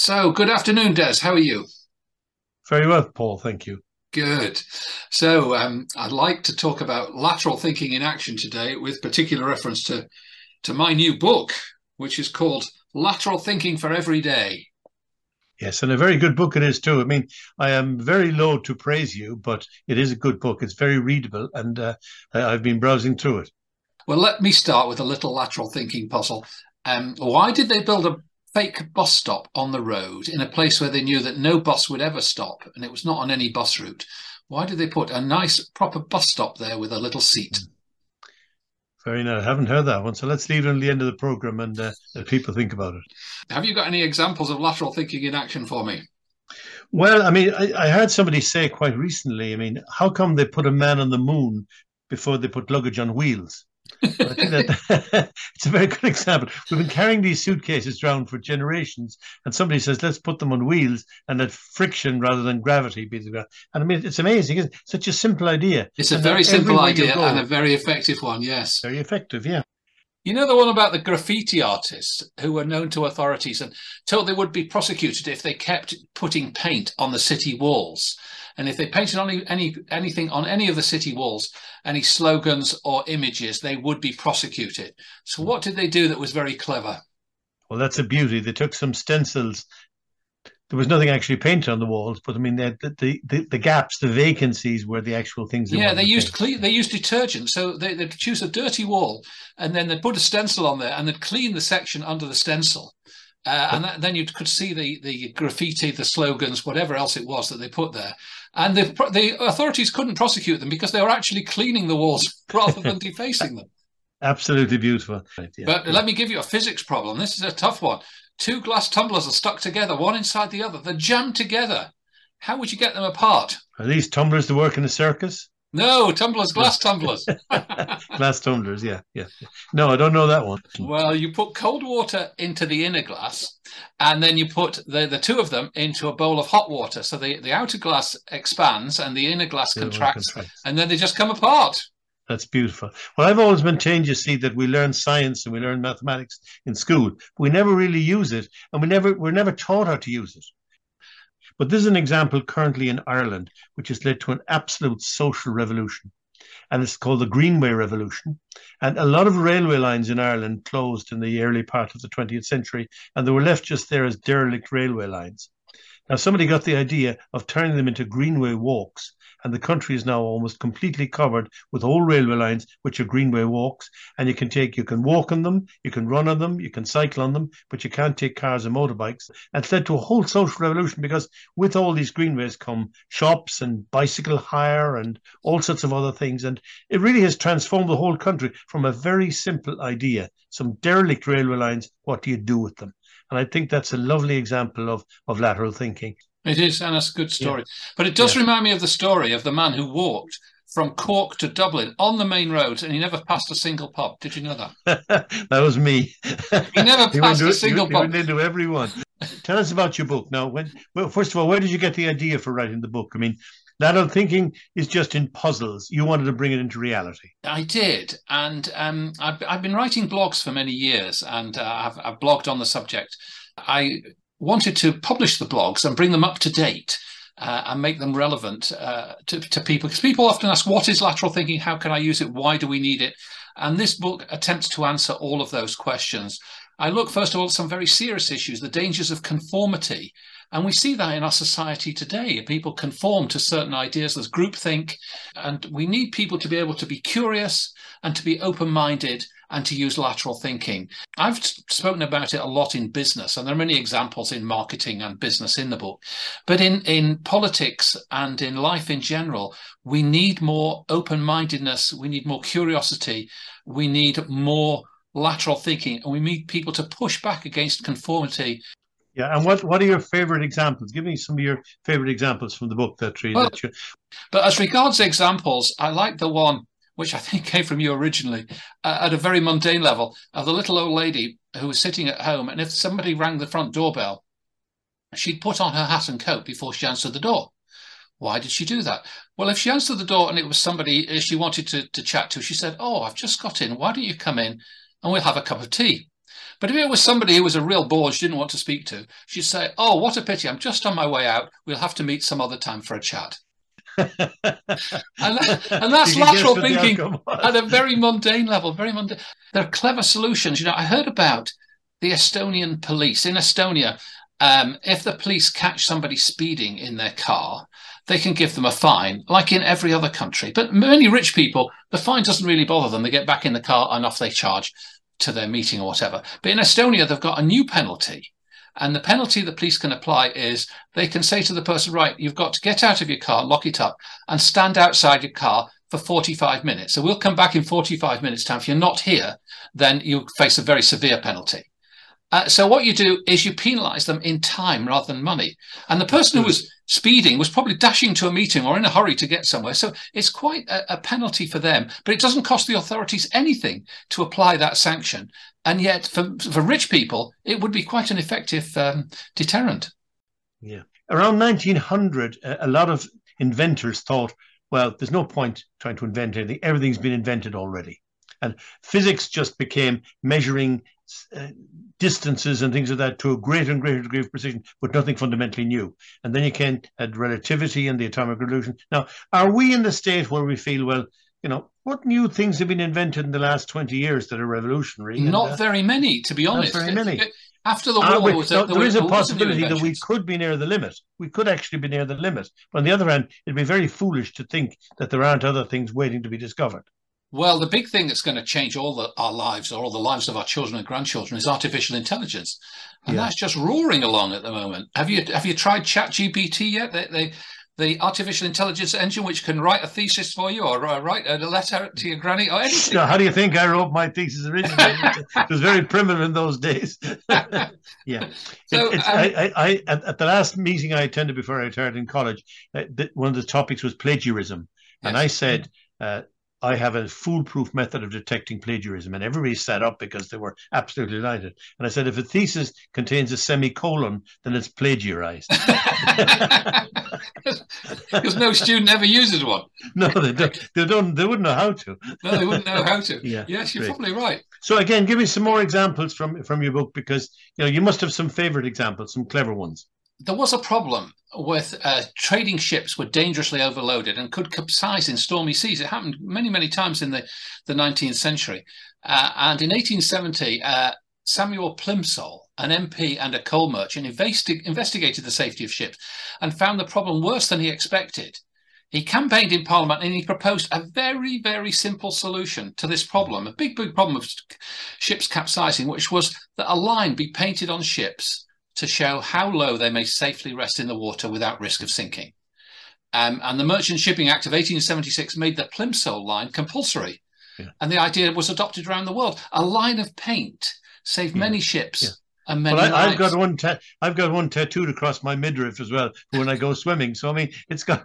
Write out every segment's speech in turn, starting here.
So, good afternoon, Des. How are you? Very well, Paul. Thank you. Good. So, I'd like to talk about lateral thinking in action today, with particular reference to my new book, which is called Lateral Thinking for Every Day. Yes, and a very good book it is too. I mean, I am very loath to praise you, but it is a good book. It's very readable, and I've been browsing through it. Well, let me start with a little lateral thinking puzzle. Why did they build a fake bus stop on the road in a place where they knew that no bus would ever stop, and it was not on any bus route? Why did they put a nice, proper bus stop there with a little seat? Very nice. I haven't heard that one, so let's leave it on the end of the program and let people think about it. Have you got any examples of lateral thinking in action for me? Well, I mean, I heard somebody say quite recently, I mean, how come they put a man on the moon before they put luggage on wheels? Well, I think that it's a very good example. We've been carrying these suitcases around for generations, and somebody says, let's put them on wheels and let friction rather than gravity be the ground. And I mean, it's amazing. It's such a simple idea. It's a And now very simple everywhere you idea and a go, very effective one, yes. very effective. Yeah. You know the one about the graffiti artists who were known to authorities and told they would be prosecuted if they kept putting paint on the city walls. And if they painted on anything on any of the city walls, any slogans or images, they would be prosecuted. So what did they do that was very clever? Well, that's a beauty. They took some stencils. There was nothing actually painted on the walls, but I mean, the gaps, the vacancies were the actual things they Yeah, wanted to paint. they used detergent. So they'd choose a dirty wall and then they'd put a stencil on there and they'd clean the section under the stencil. Then you could see the graffiti, the slogans, whatever else it was that they put there. And the authorities couldn't prosecute them because they were actually cleaning the walls rather than defacing them. Absolutely beautiful. Right, yeah, But yeah. let me give you a physics problem. This is a tough one. Two glass tumblers are stuck together, one inside the other. They're jammed together. How would you get them apart? Are these tumblers to work in a circus? No, tumblers, No. glass tumblers. Glass tumblers, yeah, yeah, yeah. No, I don't know that one. Well, you put cold water into the inner glass, and then you put the two of them into a bowl of hot water. So the outer glass expands and the inner glass The other one contracts, contracts. and then they just come apart. That's beautiful. Well, I've always maintained, you see, that we learn science and we learn mathematics in school, but we never really use it, and we're never taught how to use it. But this is an example currently in Ireland, which has led to an absolute social revolution. And it's called the Greenway Revolution. And a lot of railway lines in Ireland closed in the early part of the 20th century, and they were left just there as derelict railway lines. Now, somebody got the idea of turning them into greenway walks, and the country is now almost completely covered with old railway lines, which are greenway walks. And you can walk on them, you can run on them, you can cycle on them, but you can't take cars and motorbikes. And it's led to a whole social revolution because with all these greenways come shops and bicycle hire and all sorts of other things. And it really has transformed the whole country from a very simple idea. Some derelict railway lines, what do you do with them? And I think that's a lovely example of lateral thinking. It is, and it's a good Yeah, story. But it does yeah. remind me of the story of the man who walked from Cork to Dublin on the main roads, and he never passed a single pub. Did you know that? That was me. He never He went passed a to he, single he pub. went into everyone. Tell us about your book now. Well, first of all, where did you get the idea for writing the book? I mean, lateral thinking is just in puzzles. You wanted to bring it into reality. I did, and I've been writing blogs for many years, and I've blogged on the subject. I wanted to publish the blogs and bring them up to date and make them relevant to people, because people often ask, "What is lateral thinking? How can I use it? Why do we need it?" And this book attempts to answer all of those questions. I look first of all at some very serious issues, the dangers of conformity. And we see that in our society today. People conform to certain ideas. There's groupthink, and we need people to be able to be curious and to be open-minded and to use lateral thinking. I've spoken about it a lot in business, and there are many examples in marketing and business in the book. But in politics and in life in general, we need more open-mindedness. We need more curiosity. We need more lateral thinking, and we need people to push back against conformity. Yeah, and what are your favorite examples? Give me some of your favorite examples from the book Well, that you. but as regards examples, I like the one which I think came from you originally, at a very mundane level, of the little old lady who was sitting at home, and if somebody rang the front doorbell, she'd put on her hat and coat before she answered the door. Why did she do that? Well, if she answered the door and it was somebody she wanted to chat to, she said, "Oh, I've just got in. Why don't you come in and we'll have a cup of tea?" But if it was somebody who was a real bore she didn't want to speak to, she'd say, "Oh, what a pity. I'm just on my way out. We'll have to meet some other time for a chat." and, and that's lateral thinking at a very mundane level, very mundane. There are clever solutions. I heard about the Estonian police. In Estonia, if the police catch somebody speeding in their car, they can give them a fine, like in every other country. But many rich people, the fine doesn't really bother them. They get back in the car and off they charge to their meeting or whatever. But in Estonia, they've got a new penalty. And the penalty the police can apply is they can say to the person, right, you've got to get out of your car, lock it up, and stand outside your car for 45 minutes. So we'll come back in 45 minutes' time. If you're not here, then you face a very severe penalty. So what you do is you penalise them in time rather than money. And the person who was speeding was probably dashing to a meeting or in a hurry to get somewhere. So it's quite a penalty for them, but it doesn't cost the authorities anything to apply that sanction. And yet for rich people, it would be quite an effective deterrent. Yeah. Around 1900, a lot of inventors thought, well, there's no point trying to invent anything. Everything's been invented already. And physics just became measuring distances and things like that to a greater and greater degree of precision, but nothing fundamentally new. And then you had relativity and the atomic revolution. Now, are we in the state where we feel, well, what new things have been invented in the last 20 years that are revolutionary? Not very many, to be honest. Not very many. After the war, there is a possibility that we could be near the limit. We could actually be near the limit. But on the other hand, it'd be very foolish to think that there aren't other things waiting to be discovered. Well, the big thing that's going to change our lives, or all the lives of our children and grandchildren, is artificial intelligence, and that's just roaring along at the moment. Have you tried ChatGPT yet? The artificial intelligence engine, which can write a thesis for you, or write a letter to your granny, or anything. How do you think I wrote my thesis originally? It was very primitive in those days. Yeah. So, at the last meeting I attended before I retired in college, one of the topics was plagiarism, and I said, I have a foolproof method of detecting plagiarism. And everybody sat up because they were absolutely delighted. And I said, if a thesis contains a semicolon, then it's plagiarized. Because no student ever uses one. No, they don't. They wouldn't know how to. No, they wouldn't know how to. Yeah, yes, you're probably right. So again, give me some more examples from your book, because you must have some favorite examples, some clever ones. There was a problem with trading ships were dangerously overloaded and could capsize in stormy seas. It happened many, many times in the 19th century. And in 1870, Samuel Plimsoll, an MP and a coal merchant, investigated the safety of ships and found the problem worse than he expected. He campaigned in Parliament and he proposed a very, very simple solution to this problem, a big, big problem of ships capsizing, which was that a line be painted on ships to show how low they may safely rest in the water without risk of sinking. And the Merchant Shipping Act of 1876 made the Plimsoll line compulsory. Yeah. And the idea was adopted around the world. A line of paint saved many ships and many lives. I've got one tattooed across my midriff as well when I go swimming. So, I mean, it's got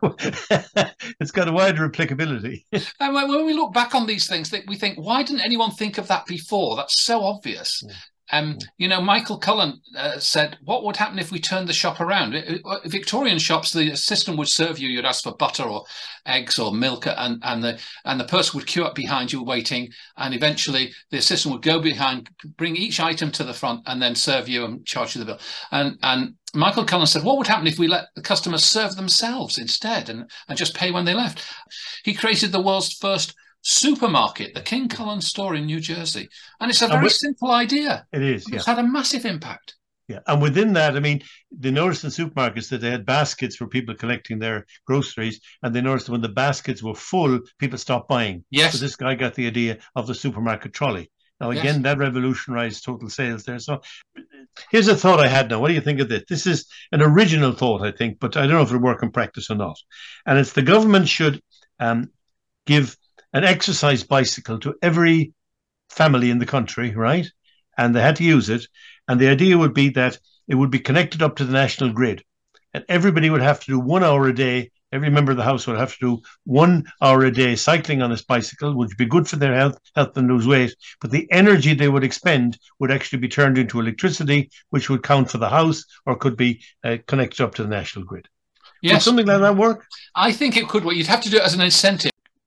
a wider applicability. And when we look back on these things, we think, why didn't anyone think of that before? That's so obvious. Yeah. Michael Cullen said, what would happen if we turned the shop around? Victorian shops, the system would serve you. You'd ask for butter or eggs or milk, and the person would queue up behind you waiting, and eventually the assistant would go behind, bring each item to the front, and then serve you and charge you the bill. And Michael Cullen said, what would happen if we let the customers serve themselves instead and just pay when they left? He created the world's first supermarket, the King Cullen store in New Jersey. And it's a very simple idea. It is, It's had a massive impact. Yeah, and within that, I mean, they noticed in supermarkets that they had baskets for people collecting their groceries, and they noticed that when the baskets were full, people stopped buying. Yes. So this guy got the idea of the supermarket trolley. Now, again, that revolutionized total sales there. So here's a thought I had now. What do you think of this? This is an original thought, I think, but I don't know if it'll work in practice or not. And it's the government should give an exercise bicycle to every family in the country, right? And they had to use it. And the idea would be that it would be connected up to the national grid. And everybody would have to do 1 hour a day. Every member of the house would have to do 1 hour a day cycling on this bicycle, which would be good for their help them lose weight. But the energy they would expend would actually be turned into electricity, which would count for the house or could be connected up to the national grid. Yes. Would something like that work? I think it could work. You'd have to do it as an incentive.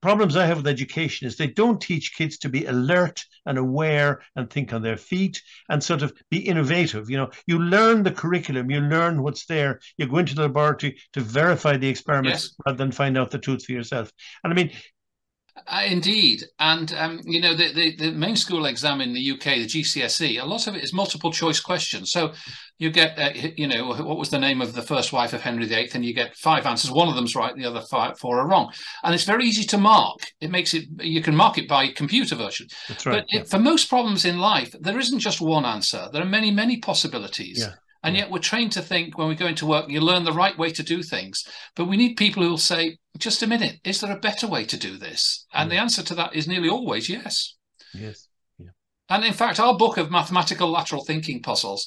problems I have with education is they don't teach kids to be alert and aware and think on their feet and sort of be innovative. You learn the curriculum, you learn what's there. You go into the laboratory to verify the experiments rather than find out the truth for yourself. And I mean, indeed. And, the main school exam in the UK, the GCSE, a lot of it is multiple choice questions. So you get, what was the name of the first wife of Henry VIII? And you get 5 answers. One of them's right, the other 4 are wrong. And it's very easy to mark. You can mark it by computer version. That's right. But for most problems in life, there isn't just one answer. There are many, many possibilities. Yeah. And yet we're trained to think when we go into work, you learn the right way to do things. But we need people who will say, just a minute, is there a better way to do this? And the answer to that is nearly always yes. Yes. Yeah. And in fact, our book of mathematical lateral thinking puzzles,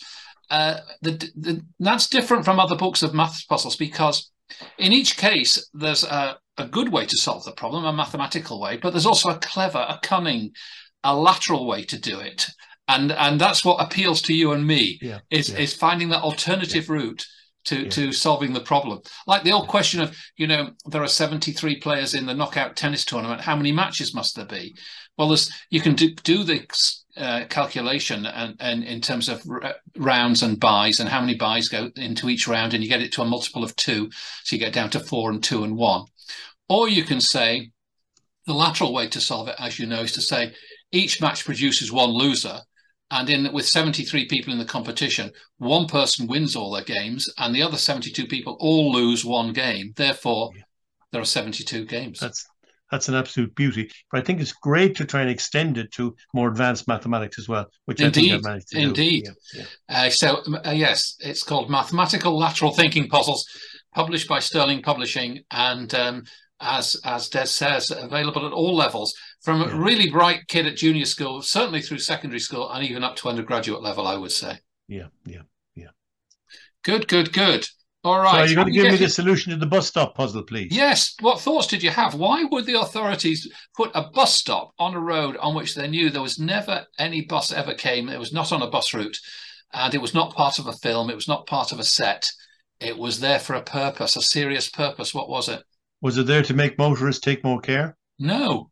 that's different from other books of maths puzzles, because in each case, there's a good way to solve the problem, a mathematical way, but there's also a clever, a cunning, a lateral way to do it. And that's what appeals to you and me, is finding that alternative route to solving the problem. Like the old question of, there are 73 players in the knockout tennis tournament. How many matches must there be? Well, you can do the calculation and in terms of rounds and buys and how many buys go into each round, and you get it to a multiple of 2. So you get down to 4 and 2 and 1. Or you can say the lateral way to solve it, as you know, is to say each match produces one loser. And with 73 people in the competition, one person wins all their games and the other 72 people all lose one game. Therefore, there are 72 games. That's an absolute beauty. But I think it's great to try and extend it to more advanced mathematics as well, which I think I've managed to do. Indeed. Yes, it's called Mathematical Lateral Thinking Puzzles, published by Sterling Publishing, and as Des says, available at all levels, from a really bright kid at junior school, certainly through secondary school, and even up to undergraduate level, I would say. Yeah. Good. All right. So are you going to give me the solution to the bus stop puzzle, please? Yes. What thoughts did you have? Why would the authorities put a bus stop on a road on which they knew there was never any bus ever came? It was not on a bus route, and it was not part of a film. It was not part of a set. It was there for a purpose, a serious purpose. What was it? Was it there to make motorists take more care? No.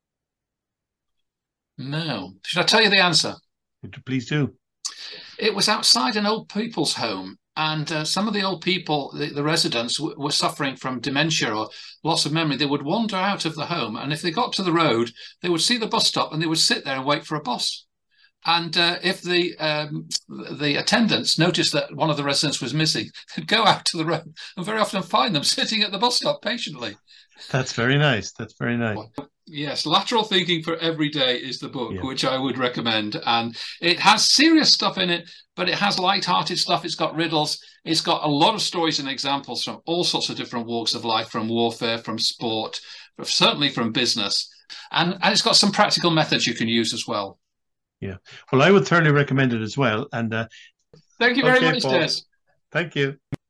Should I tell you the answer? Please do. It was outside an old people's home, and some of the old people, the residents, were suffering from dementia or loss of memory. They would wander out of the home, and if they got to the road, they would see the bus stop and they would sit there and wait for a bus. And if the attendants noticed that one of the residents was missing, they'd go out to the road and very often find them sitting at the bus stop patiently. That's very nice. Yes, Lateral Thinking for Every Day is the book, which I would recommend. And it has serious stuff in it, but it has light-hearted stuff. It's got riddles. It's got a lot of stories and examples from all sorts of different walks of life, from warfare, from sport, certainly from business. And it's got some practical methods you can use as well. Yeah. Well, I would thoroughly recommend it as well. And thank you very much, Des. Thank you.